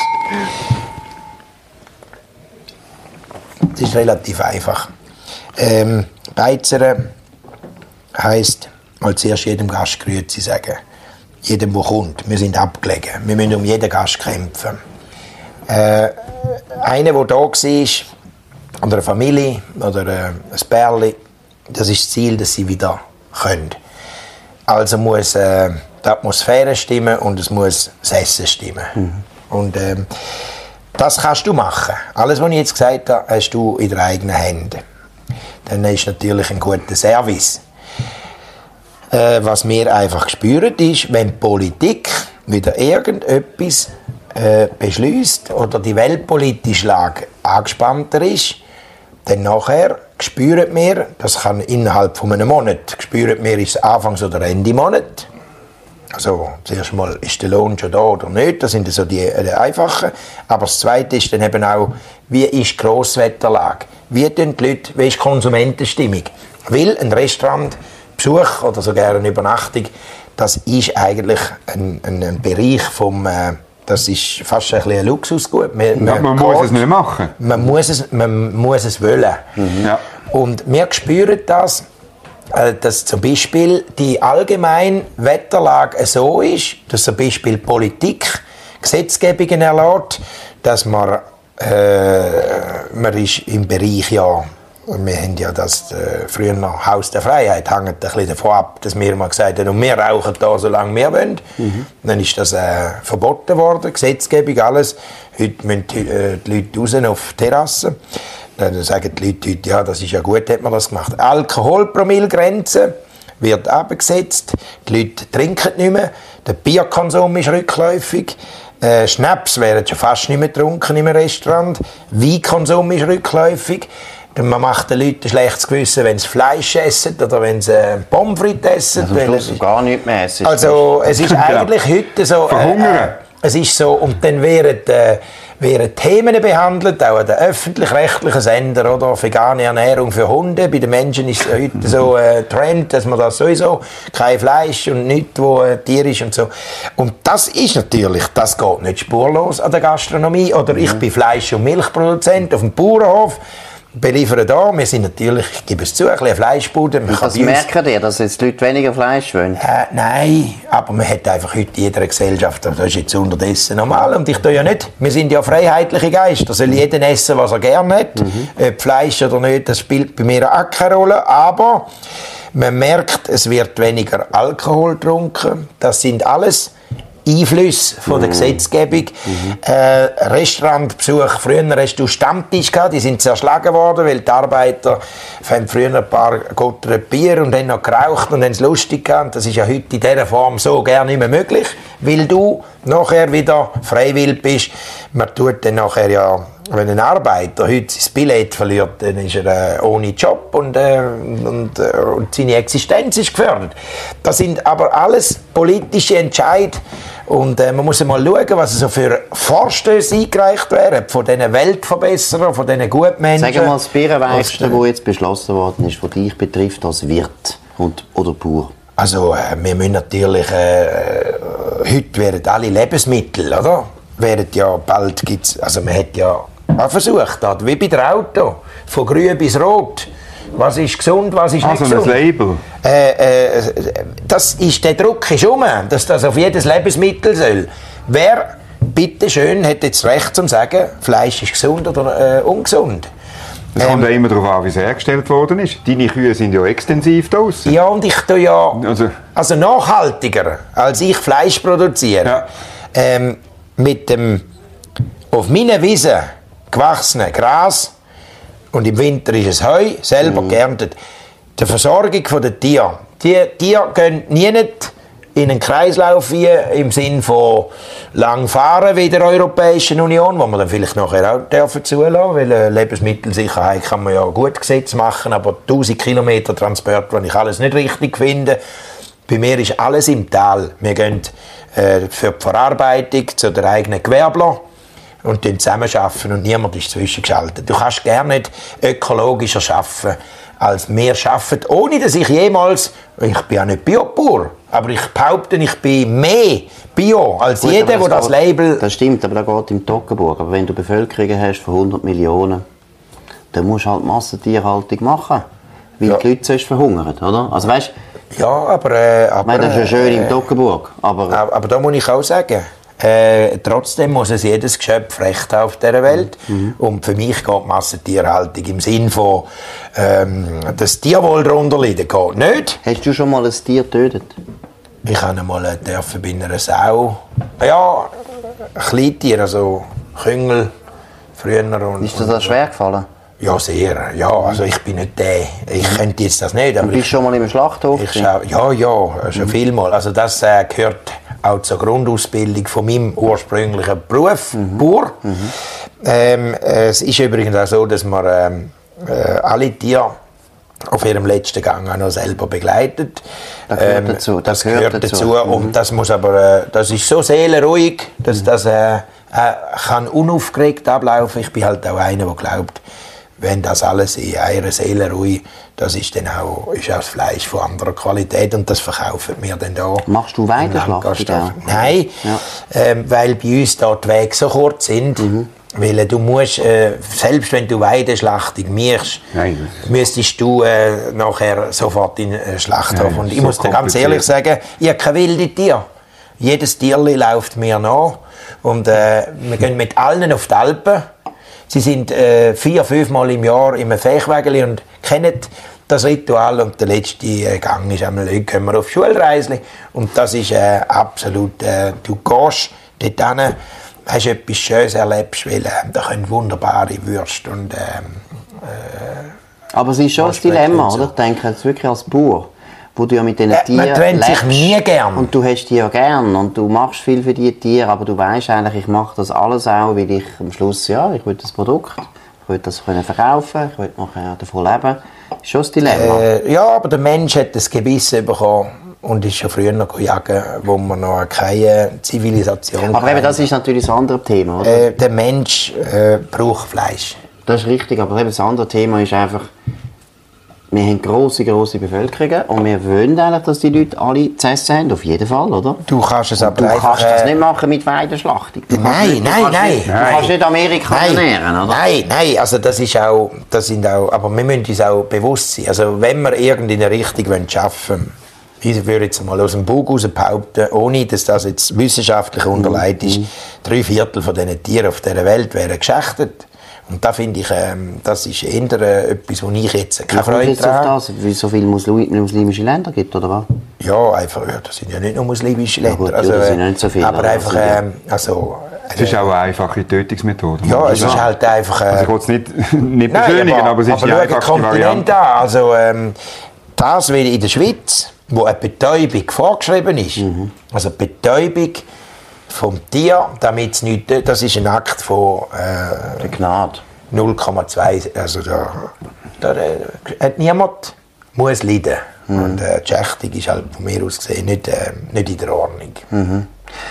Das ist relativ einfach. Ähm, Beizern heisst, mal zuerst jedem Gast Grüezi sagen. Jedem, der kommt. Wir sind abgelegen. Wir müssen um jeden Gast kämpfen. Äh, einer, der da war, oder eine Familie, oder äh, ein Pärchen, das ist das Ziel, dass sie wieder können. Also muss äh, die Atmosphäre stimmen und es muss das Essen stimmen. Mhm. Und ähm, das kannst du machen. Alles, was ich jetzt gesagt habe, hast du in den eigenen Händen. Dann ist natürlich ein guter Service. Äh, was wir einfach spüren, ist, wenn die Politik wieder irgendetwas äh, beschließt oder die weltpolitische Lage angespannter ist, dann nachher spüren wir, das kann innerhalb von einem Monat, spüren wir, ist es Anfangs- oder Ende Monat, Also, zuerst mal, ist der Lohn schon da oder nicht? Das sind so die, die einfachen. Aber das Zweite ist dann eben auch, wie ist die Grosswetterlage? Wie tun die Leute, wie ist die Konsumentenstimmung? Weil ein Restaurantbesuch oder sogar eine Übernachtung, das ist eigentlich ein, ein, ein Bereich vom, äh, das ist fast ein, ein Luxusgut. Man, man, man muss es nicht machen. Man muss es, man muss es wollen. Mhm. Ja. Und wir spüren das, dass zum Beispiel die allgemeine Wetterlage so ist, dass zum Beispiel Politik Gesetzgebungen erlaubt, dass man, äh, man ist im Bereich ja, wir haben ja das äh, früher noch Haus der Freiheit, hängt ein bisschen davon ab, dass wir mal gesagt haben, und wir rauchen da, solange wir wollen. Mhm. Dann ist das äh, verboten worden, Gesetzgebung, alles. Heute müssen die, äh, die Leute raus auf die Terrasse. Dann sagen die Leute heute, ja, das ist ja gut, hat man das gemacht. Alkoholpromillegrenze wird abgesetzt, die Leute trinken nicht mehr, der Bierkonsum ist rückläufig, äh, Schnaps werden schon fast nicht mehr getrunken im Restaurant, Weinkonsum ist rückläufig. Man macht den Leuten ein schlechtes Gewissen, wenn sie Fleisch essen oder wenn sie äh, Pommes frites essen. Also am Schluss es gar nicht mehr essen. Also es ist eigentlich heute so... Verhungern. Äh, es ist so, und dann werden, äh, werden Themen behandelt, auch an den öffentlich-rechtlichen Sendern, oder? Vegane Ernährung für Hunde. Bei den Menschen ist es heute so ein äh, Trend, dass man das sowieso, kein Fleisch und nichts, wo äh, Tier ist und so. Und das ist natürlich, das geht nicht spurlos an der Gastronomie. Oder ich bin Fleisch- und Milchproduzent auf dem Bauernhof, beliefern da. Wir sind natürlich, ich gebe es zu, ein bisschen Fleischbude. Das merken die, dass jetzt die Leute weniger Fleisch wollen? Äh, nein, aber man hat einfach heute in jeder Gesellschaft, das ist jetzt unterdessen normal. Und ich tue ja nicht, wir sind ja freiheitliche Geister, soll jeder essen, was er gerne hat. Mhm. Ob Fleisch oder nicht, das spielt bei mir auch keine Rolle. Aber man merkt, es wird weniger Alkohol getrunken. Das sind alles Einflüsse von der Gesetzgebung. Mhm. Äh, Restaurantbesuch, früher hast du Stammtisch gehabt, die sind zerschlagen worden, weil die Arbeiter haben früher ein paar Gotter Bier und dann noch geraucht und dann es lustig gehabt. Das ist ja heute in dieser Form so gerne nicht mehr möglich, weil du nachher wieder freiwillig bist. Man tut dann nachher ja, wenn ein Arbeiter heute sein Billett verliert, dann ist er äh, ohne Job und, äh, und, äh, und seine Existenz ist gefährdet. Das sind aber alles politische Entscheidungen. Und äh, man muss mal schauen, was so für Vorstöße eingereicht werden von diesen Weltverbesserern, von diesen Gutmenschen. Sag mal, das Bierenweichste, das jetzt beschlossen worden ist, das dich betrifft als Wirt und, oder Bauer. Also, äh, wir müssen natürlich, äh, heute werden alle Lebensmittel, oder? Werden ja, bald gibt's, also man hat ja auch versucht, wie bei dem Auto, von grün bis rot. Was ist gesund, was ist also nicht gesund? Also ein Label? Äh, äh, das ist, der Druck ist um, dass das auf jedes Lebensmittel soll. Wer, bitteschön, hat jetzt Recht zu sagen, Fleisch ist gesund oder äh, ungesund? Es kommt ähm, ja immer darauf an, wie es hergestellt worden ist. Deine Kühe sind ja extensiv draussen. Ja, und ich tue ja also, also nachhaltiger, als ich Fleisch produziere. Ja. Ähm, mit dem auf meiner Wiese gewachsenen Gras, und im Winter ist es Heu, selber mm. geerntet. Die Versorgung der Tiere. Die Tiere gehen nie nicht in einen Kreislauf wie im Sinn von lang fahren wie in der Europäischen Union, wo man dann vielleicht nachher auch dürfen zulassen, weil äh, Lebensmittelsicherheit kann man ja gut Gesetz machen, aber tausend Kilometer Transport, wenn ich alles nicht richtig finde. Bei mir ist alles im Tal. Wir gehen äh, für die Verarbeitung zu den eigenen Gewerblern und zusammenarbeiten und niemand ist zwischengeschaltet. Du kannst gerne nicht ökologischer arbeiten, als wir arbeiten, ohne dass ich jemals, ich bin ja nicht Biobauer, aber ich behaupte, ich bin mehr Bio als Gut, jeder, der das, das Label... Das stimmt, aber das geht im Toggenburg. Aber wenn du Bevölkerung hast von hundert Millionen, dann musst du halt Massentierhaltung machen, weil ja. die Leute sonst verhungern, oder? Also weißt, ja, aber... Äh, aber ich meine, das ist ja schön äh, im Toggenburg, aber... aber... Aber da muss ich auch sagen... Äh, trotzdem muss es jedes Geschöpf Recht haben auf dieser Welt. Mhm. Und für mich geht Massentierhaltung im Sinn von, ähm, das Tierwohl darunter leiden geht nicht. Hast du schon mal ein Tier getötet? Ich habe mal dürfen bei einer Sau. Ja, ein Kleintier, also Küngel, früher. Und, ist dir das schwer gefallen? Ja, sehr. Ja, also ich bin nicht der. Ich könnte jetzt das nicht. Aber du bist ich, schon mal im Schlachthof? Ich schau, ja, ja, schon mhm. vielmal. Also das äh, gehört auch zur Grundausbildung von meinem ursprünglichen Beruf, mhm. Bauer. Mhm. Ähm, äh, es ist übrigens auch so, dass man ähm, äh, alle Tiere auf ihrem letzten Gang auch noch selber begleitet. Das gehört ähm, dazu. Das, das gehört gehört dazu. dazu. Und das muss aber, äh, das ist so seelenruhig, dass das äh, äh, kann unaufgeregt ablaufen. Ich bin halt auch einer, der glaubt, wenn das alles in einer Seelenruhe, das ist dann auch, ist auch das Fleisch von anderer Qualität und das verkaufen wir dann da. Machst du Weideschlacht? Ja. Nein, ja. ähm, weil bei uns da die Wege so kurz sind. Mhm. Weil du musst, äh, selbst wenn du Weideschlachtung machst, Nein. müsstest du äh, nachher sofort in den Schlachthof. Nein, und ich so muss dir ganz ehrlich sagen, ich habe keine wilden Tiere. Jedes Tierli läuft mir nach. Und äh, wir gehen mit allen auf die Alpen. Sie sind äh, vier, fünf Mal im Jahr im Fechwägeli und kennen das Ritual. Und der letzte äh, Gang ist einmal, heute gehen wir auf Schulreisli. Und das ist äh, absolut, äh, du gehst dort hin, hast etwas Schönes erlebst, weil äh, da können wunderbare Würste und ähm, äh, aber es ist schon ein Dilemma, oder? Ich denke jetzt wirklich als Bauer, wo du ja mit diesen äh, Tieren man trennt sich nie gern. Und du hast die ja gern und du machst viel für diese Tiere, aber du weißt eigentlich, ich mache das alles auch, weil ich am Schluss, ja, ich will das Produkt, ich will das können verkaufen, ich will nachher davon leben. Das ist schon ein Dilemma. Äh, ja, aber der Mensch hat das Gebiss bekommen und ist schon früher noch jagen, wo man noch keine Zivilisation aber eben, das ist natürlich das andere Thema, oder? Äh, der Mensch äh, braucht Fleisch. Das ist richtig, aber eben das andere Thema ist einfach, wir haben grosse, grosse Bevölkerungen und wir wollen eigentlich, dass die Leute alle zu essen haben, auf jeden Fall, oder? Du kannst es aber Du einfach, kannst das nicht machen mit Weidenschlachtung. Du nein, nicht, nein, nein. Nicht, du kannst nicht Amerika nein, ernähren, oder? Nein, nein, also das ist auch, das sind auch, aber wir müssen uns auch bewusst sein, also wenn wir irgendeine Richtung arbeiten wollen, ich würde jetzt mal aus dem Bauch raus behaupten, ohne dass das jetzt wissenschaftlich unterlegt ist, mhm. drei Viertel von diesen Tieren auf dieser Welt wären geschächtet. Und da finde ich, ähm, das ist eher äh, etwas, wo ich jetzt keine Freude dran habe. Weil es so viele Muslim muslimische Länder gibt, oder was? Ja, einfach, ja, das sind ja nicht nur muslimische Länder. Ja, gut, also, ja, das sind nicht so viele. Aber einfach, ähm, also... Es ist auch eine einfache Tötungsmethode. Ja, es ist halt einfach... Äh, also ich will es nicht, nicht beschönigen, aber, aber es ist aber die einfachste Variante. An. Also, ähm, das wie in der Schweiz, wo eine Betäubung vorgeschrieben ist, mhm. also Betäubung vom Tier, damit es nicht, das ist ein Akt von äh, Gnade. null Komma zwei, also da, da, da hat niemand muss leiden. Mhm. Und äh, die Schächtung ist halt von mir aus gesehen nicht, äh, nicht in der Ordnung. Mhm.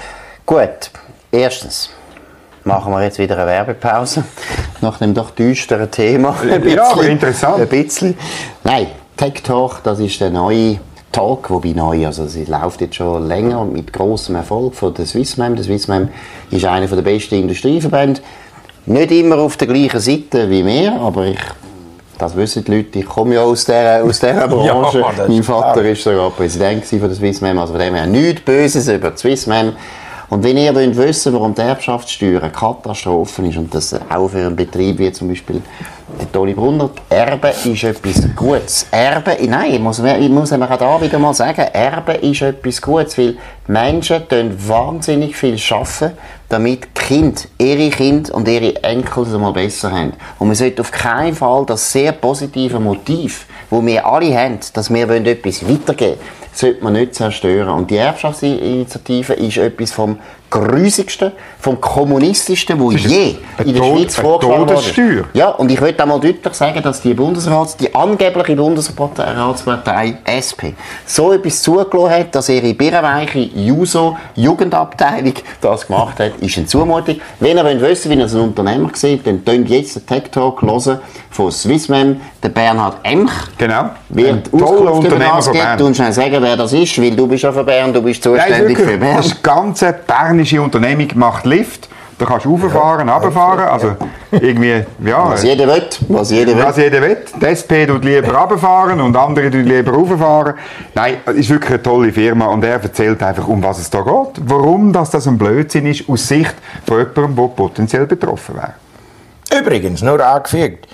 Gut, erstens machen wir jetzt wieder eine Werbepause, nach dem doch düsteren Thema. Ja, aber interessant. Ein bisschen. Nein, Tech Talk, das ist der neue Talk, wobei neu, also sie läuft jetzt schon länger mit grossem Erfolg von der Swissmem. Der Swissmem ist einer der besten Industrieverbände. Nicht immer auf der gleichen Seite wie wir, aber ich, das wissen die Leute, ich komme ja aus dieser, aus dieser Branche. Ja, mein Vater war sogar Präsident von der Swissmem, also von dem her nichts Böses über die Swissmem. Und wenn ihr wollt wissen, warum die Erbschaftssteuer eine Katastrophe ist und das auch für einen Betrieb wie zum Beispiel der Toni Brunner, Erbe ist etwas Gutes. Erbe, nein, ich muss, ich muss auch da wieder mal sagen, Erbe ist etwas Gutes, weil Menschen tun wahnsinnig viel arbeiten, damit die Kinder, ihre Kinder und ihre Enkel es mal besser haben. Und man sollte auf keinen Fall das sehr positive Motiv, das wir alle haben, dass wir etwas weitergeben wollen, sollte man nicht zerstören. Und die Erbschaftsinitiative ist etwas vom Grusigsten, vom Kommunistischsten, wo je in der Schweiz vorgeschlagen wurde. Ja, und ich möchte auch mal deutlich sagen, dass die Bundesrats, die angebliche Bundesratspartei S P so etwas zugelassen hat, dass ihre birrenweiche Juso-Jugendabteilung das gemacht hat, ist eine Zumutung. Wenn ihr wollt wissen, wie ihr ein Unternehmer sieht, dann könnt ihr jetzt den Tech Talk hören von Swissmem, der Bernhard Emch. Genau. Wird Auskunft über das geben und schnell sagen, wer das ist, weil du bist ja von Bern, du bist zuständig Nein, für Bern. Das ganze bernische Unternehmung macht Lift. Da kannst du rauffahren, ja, runterfahren. Also irgendwie, ja. Was jeder will. Was jeder will. Was jeder will. Die S P tut lieber runterfahren und andere tun lieber rauffahren. Nein, es ist wirklich eine tolle Firma und er erzählt einfach, um was es da geht. Warum das, das ein Blödsinn ist, aus Sicht von jemandem, der potenziell betroffen wäre. Übrigens, nur angefügt,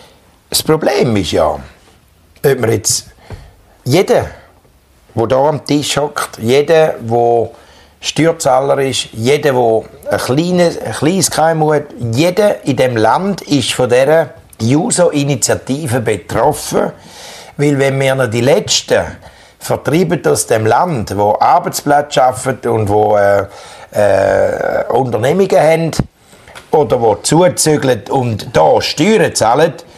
das Problem ist ja, ob man jetzt jeder, der hier am Tisch hockt, jeder, der Steuerzahler ist, jeder, der ein kleines, ein kleines K M U hat, jeder in diesem Land ist von dieser Juso-Initiative betroffen, weil wenn wir noch die Letzten vertreiben aus dem Land, die Arbeitsplätze schaffen und die äh, äh, Unternehmungen haben oder die zuzügeln und da Steuern zahlen,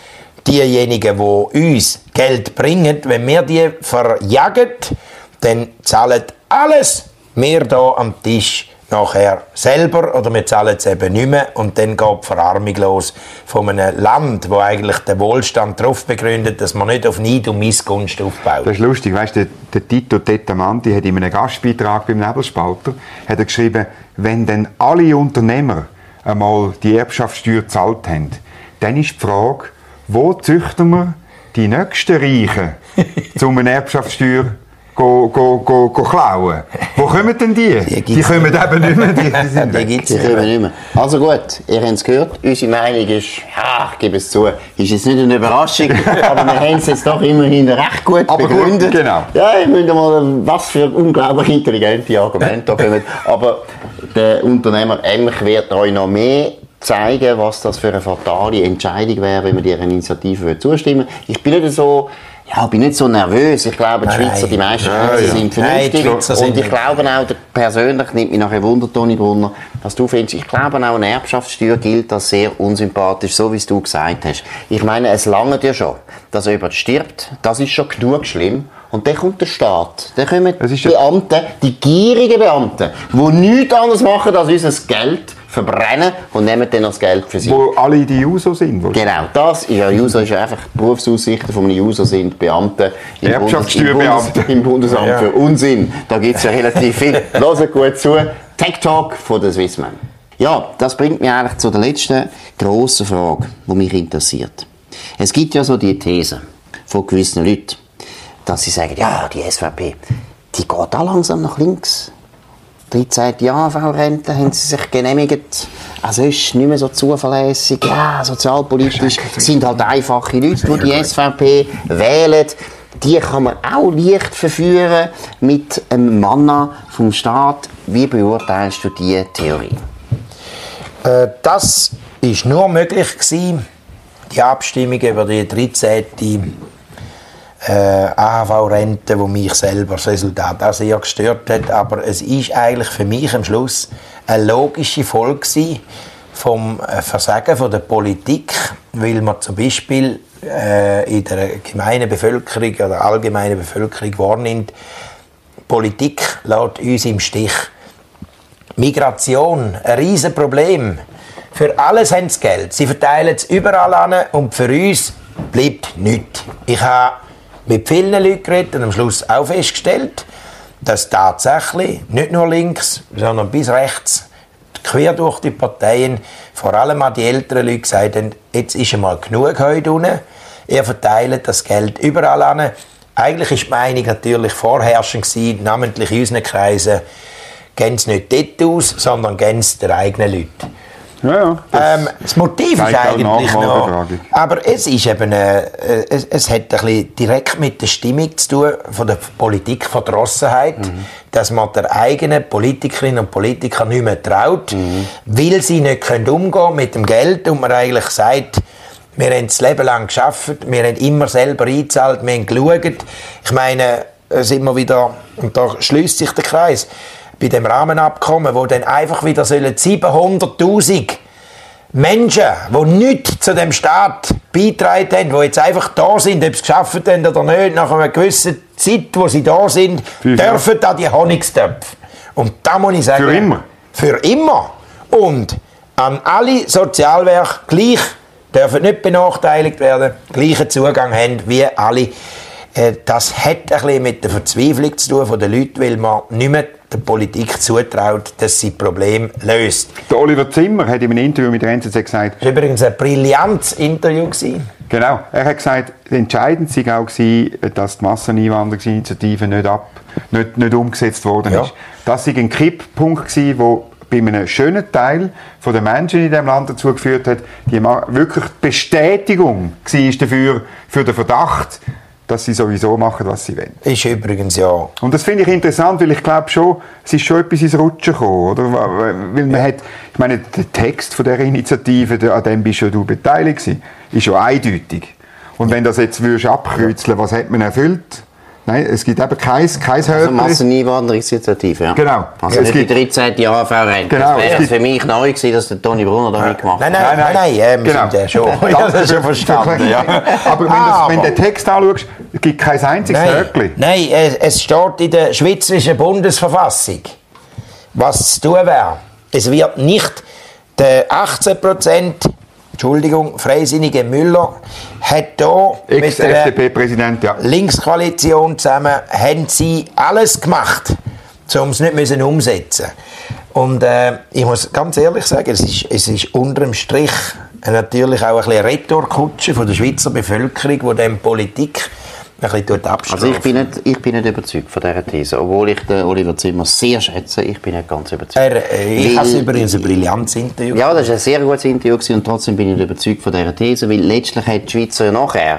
diejenigen, die uns Geld bringen, wenn wir die verjagen, dann zahlen alles wir hier am Tisch nachher selber oder wir zahlen es eben nicht mehr und dann geht die Verarmung los von einem Land, wo eigentlich der Wohlstand darauf begründet, dass man nicht auf Neid und Missgunst aufbaut. Das ist lustig, weißt du, der, der Tito Tettamanti hat in einem Gastbeitrag beim Nebelspalter hat er geschrieben, wenn dann alle Unternehmer einmal die Erbschaftssteuer gezahlt haben, dann ist die Frage, wo züchten wir die nächsten Reichen, um eine Erbschaftssteuer Go, go, go, go klauen. Wo kommen denn die? Die, die kommen eben nicht mehr. Die, die, sind die, gibt's die kommen nicht mehr. Also gut, ihr habt es gehört. Unsere Meinung ist, ja, ich gebe es zu, ist jetzt nicht eine Überraschung, aber wir haben es jetzt doch immerhin recht gut aber begründet. Gut, genau. Ja, ich müsste mal, was für unglaublich intelligente Argumente da kommen. Aber der Unternehmer Emch wird euch noch mehr zeigen, was das für eine fatale Entscheidung wäre, wenn man dieser Initiative zustimmen würde. Ich bin nicht so... Ja, ich bin nicht so nervös. Ich glaube, die Schweizer, die meisten Schweizer ja, ja. sind vernünftig. Nein, und sind ich glaube auch, persönlich nimmt mich nachher Wunder, Toni Brunner, was du findest. Ich glaube auch, eine Erbschaftssteuer gilt als sehr unsympathisch, so wie es du gesagt hast. Ich meine, es langt ja schon, dass jemand stirbt. Das ist schon genug schlimm. Und dann kommt der Staat. Dann kommen die Beamten, die gierigen Beamten, die nichts anderes machen, als unser Geld verbrennen und nehmen dann das Geld für sich. Wo alle die User sind. Genau, das ist ja, User ist ja einfach, die Berufsaussichten von einem User sind Beamte im, Bundes, im, Bundes, im Bundesamt ja. für Unsinn. Da gibt es ja relativ viel. Hört gut zu. Tech Talk von der Swissman. Ja, das bringt mich eigentlich zu der letzten grossen Frage, die mich interessiert. Es gibt ja so die These von gewissen Leuten, dass sie sagen, ja, die S V P, die geht auch langsam nach links. dreizehnte A V Rente haben sie sich genehmigt. Also ist nicht mehr so zuverlässig. Ja, sozialpolitisch sind halt einfache Leute, die die S V P wählen. Die kann man auch leicht verführen mit einem Manna vom Staat. Wie beurteilst du diese Theorie? Äh, das war nur möglich gewesen, die Abstimmung über die dreizehnte Äh, A H V-Rente, die mich selber das Resultat auch sehr gestört hat. Aber es ist eigentlich für mich am Schluss eine logische Folge vom Versagen von der Politik, weil man zum Beispiel äh, in der gemeinen Bevölkerung oder allgemeinen Bevölkerung wahrnimmt, Politik lässt uns im Stich. Migration, ein riesen Problem. Für alles haben sie Geld. Sie verteilen es überall an und für uns bleibt nichts. Ich habe mit vielen Leuten geredet und am Schluss auch festgestellt, dass tatsächlich nicht nur links, sondern bis rechts, quer durch die Parteien, vor allem auch die älteren Leute gesagt haben, jetzt ist einmal genug heute unten, ihr verteilt das Geld überall an. Eigentlich war die Meinung natürlich vorherrschend gewesen, namentlich in unseren Kreisen, gehen es nicht dort aus, sondern gehen es den eigenen Leuten. Ja, ja, das, ähm, das Motiv ist eigentlich noch, aber es ist eben, äh, es, es hat ein bisschen direkt mit der Stimmung zu tun von der Politikverdrossenheit, mhm. dass man der eigenen Politikerinnen und Politiker nicht mehr traut, mhm. weil sie nicht können umgehen mit dem Geld und man eigentlich sagt, wir haben das Leben lang gearbeitet, wir haben immer selber eingezahlt, wir haben geschaut. Ich meine, es ist immer wieder, und da schließt sich der Kreis, bei dem Rahmenabkommen, wo dann einfach wieder siebenhunderttausend Menschen, die nichts zu dem Staat beitragen haben, die jetzt einfach da sind, ob sie es geschafft haben oder nicht, nach einer gewissen Zeit, wo sie da sind, für dürfen da die Honigtöpfe. Und da muss ich sagen... Für immer? Für immer. Und an alle Sozialwerke gleich, dürfen nicht benachteiligt werden, gleichen Zugang haben wie alle. Das hat ein bisschen mit der Verzweiflung zu tun von den Leuten, weil man nicht mehr der Politik zutraut, dass sie Probleme löst. Der Oliver Zimmer hat in einem Interview mit der N Z Z gesagt... Das war übrigens ein brillantes Interview. Genau. Er hat gesagt, entscheidend war auch, dass die Masseneinwanderungsinitiative nicht, ab, nicht, nicht umgesetzt worden ja. ist. Das war ein Kipppunkt, der bei einem schönen Teil der Menschen in diesem Land dazu geführt hat, die wirklich Bestätigung war dafür, für den Verdacht, dass sie sowieso machen, was sie wollen. Ist übrigens ja. Und das finde ich interessant, weil ich glaube schon, es ist schon etwas ins Rutschen gekommen, oder? Weil man ja. hat, ich meine, der Text von dieser Initiative, an dem bist ja du beteiligt gewesen, ist ja eindeutig. Und wenn das jetzt würdest abkreuzeln, was hat man erfüllt? Nein, es gibt eben kein, kein Also Hörtchen. Masseneinwanderungsinitiative, ja. Genau. Also Ja, nicht es gibt- die dreizehnte A V-Rente. Genau, Das wäre es gibt- für mich neu gewesen, dass der Toni Brunner da mitgemacht hat. Nein, nein, nein, nein, äh, wir Genau. sind ja schon. Ich habe das schon verstanden. Ja. Aber wenn, das, wenn du den Text anschaust, es gibt kein einziges Nein, Hörtchen. nein, es, es steht in der Schweizerischen Bundesverfassung, was zu tun wäre. Es wird nicht der achtzehn Prozent, Entschuldigung, freisinnige Müller, hat hier mit der Ex-F D P-Präsident, ja. Linkskoalition zusammen, haben sie alles gemacht, um es nicht müssen umsetzen. Und äh, ich muss ganz ehrlich sagen, es ist, es ist unter dem Strich natürlich auch ein bisschen Retourkutsche von der Schweizer Bevölkerung, die dann Politik ein bisschen abstraft. Also ich bin, nicht, ich bin nicht überzeugt von dieser These, obwohl ich den Oliver Zimmer sehr schätze, ich bin nicht ganz überzeugt. Er, äh, ich Weil- habe übrigens ein brillantes Interview. Ja, das war ein sehr gutes Interview gewesen und trotzdem bin ich nicht überzeugt von dieser These, weil letztlich hat die Schweizer ja nachher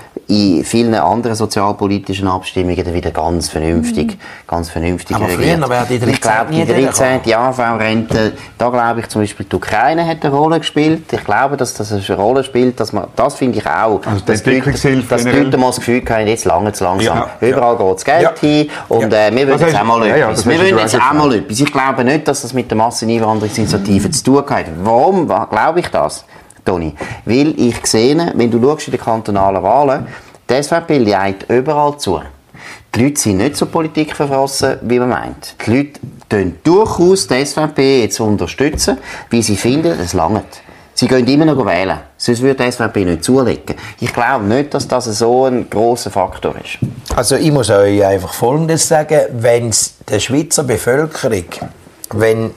in vielen anderen sozialpolitischen Abstimmungen dann wieder ganz vernünftig, ganz vernünftig Aber reagiert. früher wäre die Und ich glaube, die dreizehnte dreizehnte A V-Rente, da glaube ich zum Beispiel, die Ukraine hat eine Rolle gespielt. Ich glaube, dass das eine Rolle spielt, dass man, das finde ich auch, Also die dass die Leute, Entwicklungshilfe dass die generell. Leute mal das Gefühl haben, jetzt lange zu langsam. Ja, Überall geht das Geld Ja. hin und Ja. äh, wir wollen Das jetzt hast- auch mal ja, ja, etwas. das wir hast du wollen auch jetzt auch gesagt. mal etwas. Ich glaube nicht, dass das mit der Masseneinwanderungsinitiative zu tun hat. Warum wa- glaube ich das, Toni? Weil ich sehe, wenn du schaust in den kantonalen Wahlen, die S V P leitet überall zu. Die Leute sind nicht zur Politik verfrossen, wie man meint. Die Leute tun durchaus die S V P jetzt unterstützen, weil sie finden, es langt. Sie gehen immer noch wählen. Sonst würde die S V P nicht zulegen. Ich glaube nicht, dass das so ein grosser Faktor ist. Also ich muss euch einfach Folgendes sagen, wenn es der Schweizer Bevölkerung, wenn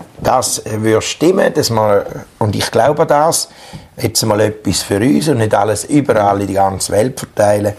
das würde stimmen, dass man, und ich glaube das, jetzt mal etwas für uns und nicht alles überall in die ganze Welt verteilen,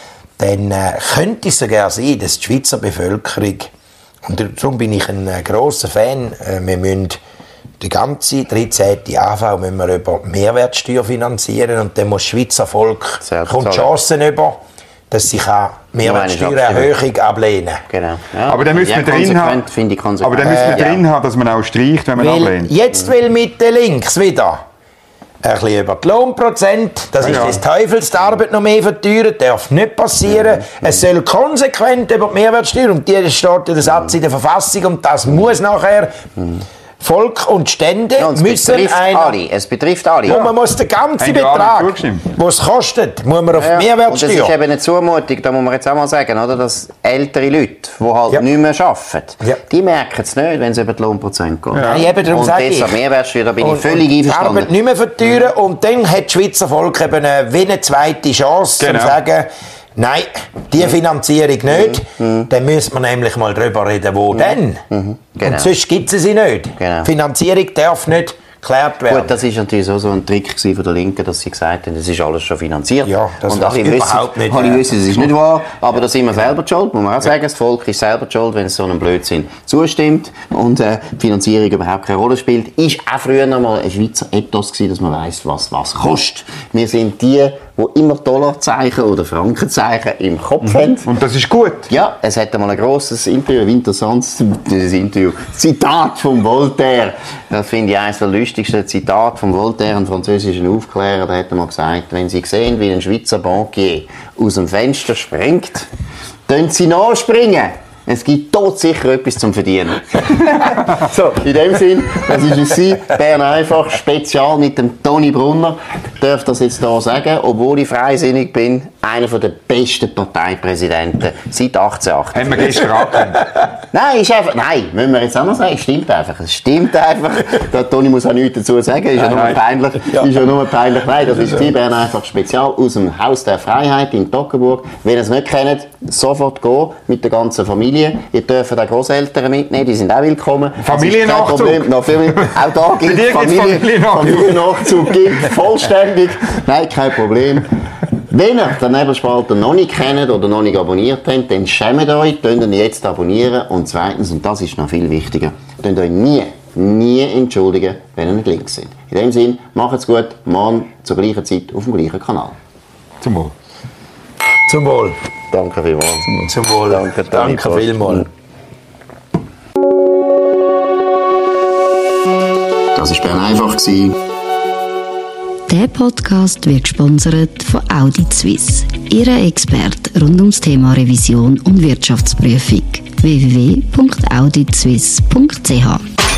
dann äh, könnte es sogar sein, dass die Schweizer Bevölkerung, und darum bin ich ein äh, grosser Fan, äh, wir müssen die ganze dreizehnte A V müssen wir über Mehrwertsteuer finanzieren und dann muss das Schweizer Volk Selber kommt zahlen. Chancen über, dass sich auch Mehrwertsteuererhöhung ablehnen. Genau. Ja. Aber dann müssen ja, wir drin konsequent haben, finde ich konsequent. aber dann müssen wir Ja. drin haben, dass man auch streicht, wenn man Weil ablehnt. jetzt will Mitte links wieder ein bisschen über die Lohnprozent, das ist Ja. des Teufels, die Arbeit noch mehr verteuern, darf nicht passieren. Es soll konsequent über die Mehrwertsteuer, und die steht ja der Satz in der Verfassung, und das muss nachher Volk und Stände Ja, und es müssen betrifft einer... alle. Es betrifft alle. Und man muss den ganzen Haben ja alle Betrag, zugestimmt. den es kostet, muss man auf Ja, die und das Mehrwertsteuer... ist eben eine Zumutung, da muss man jetzt auch mal sagen, oder? Dass ältere Leute, die halt Ja. nicht mehr arbeiten, Ja. die merken es nicht, wenn es über die Lohnprozent geht. Nein, eben darum und sage ich. deshalb Mehrwertsteuer, da bin ich Und- völlig und die einverstanden. Arbeit nicht mehr verteuern, und dann hat das Schweizer Volk eben eine, wie eine zweite Chance, um Genau. zu sagen, nein, die Finanzierung nicht. Dann müssen wir nämlich mal darüber reden, wo denn. Genau. Und sonst gibt es sie nicht. Genau. Finanzierung darf nicht geklärt werden. Gut, das war natürlich auch so ein Trick gewesen von der Linken, dass sie gesagt haben, das ist alles schon finanziert. Ja, das und was alle überhaupt wissen, nicht, alle äh, wissen, es ist nicht wahr, aber da sind wir selber schuld, muss man auch sagen. Das Volk ist selber schuld, wenn es so einem Blödsinn zustimmt und äh, die Finanzierung überhaupt keine Rolle spielt. Ist auch früher noch mal ein Schweizer Ethos gewesen, dass man weiss, was was kostet. Wir sind die, die immer Dollarzeichen oder Frankenzeichen im Kopf haben. Und das ist gut. Ja, es hat einmal ein grosses Interview, ein interessantes dieses Interview. Zitat von Voltaire. Das finde ich eines der lustigsten Zitate von Voltaire, einem französischen Aufklärer. Der hat einmal gesagt, wenn Sie sehen, wie ein Schweizer Bankier aus dem Fenster springt, dann Sie nachspringen. Es gibt dort sicher etwas zum Verdienen. So, in dem Sinn, das ist es gewesen. Bern einfach Spezial mit dem Toni Brunner. Ich darf das jetzt hier sagen, obwohl ich freisinnig bin, einer der besten Parteipräsidenten seit achtzehnhundertachtundachtzig. Haben wir gestern angekündigt. Nein, ist einfach, nein, müssen wir jetzt auch mal sagen, es stimmt einfach. Es stimmt einfach. Der Toni muss auch nichts dazu sagen, ist ja nur Nein. peinlich. Ist ja nur peinlich. Nein, das ist die Bern einfach Spezial aus dem Haus der Freiheit in Toggenburg. Wenn ihr es nicht kennt, sofort gehen mit der ganzen Familie. Ihr dürft auch Großeltern mitnehmen, die sind auch willkommen. Familiennachzug. Das ist kein Problem. Noch viel, auch da Bei gilt dir gibt's Familie, Familiennachzug. Familiennachzug gilt vollständig. Nein, kein Problem. Wenn ihr den Nebelspalter noch nicht kennt oder noch nicht abonniert habt, dann schämt euch, könnt ihn jetzt abonnieren. Und zweitens, und das ist noch viel wichtiger, könnt euch nie, nie entschuldigen, wenn ihr nicht links sind. In dem Sinn, macht's gut, morgen zur gleichen Zeit auf dem gleichen Kanal. Zum Wohl. Zum Wohl. Danke vielmals. Zum Wohl. Danke, Toni Danke Post. vielmals. Das war Bern einfach. Der Podcast wird gesponsert von Audit Suisse, Ihre Experte rund ums Thema Revision und Wirtschaftsprüfung. w w w punkt audit suisse punkt c h